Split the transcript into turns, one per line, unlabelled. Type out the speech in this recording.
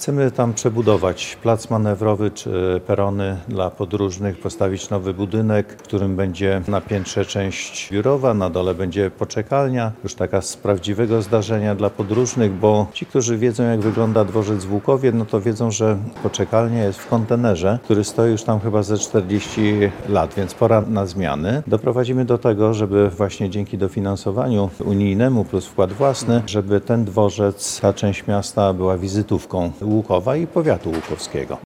Chcemy tam przebudować plac manewrowy czy perony dla podróżnych, postawić nowy budynek, w którym będzie na piętrze część biurowa, na dole będzie poczekalnia, już taka z prawdziwego zdarzenia dla podróżnych, bo ci, którzy wiedzą, jak wygląda dworzec w Łukowie, no to wiedzą, że poczekalnia jest w kontenerze, który stoi już tam chyba ze 40 lat, więc pora na zmiany. Doprowadzimy do tego, żeby właśnie dzięki dofinansowaniu unijnemu plus wkład własny, żeby ten dworzec, ta część miasta była wizytówką Łukowa i powiatu łukowskiego.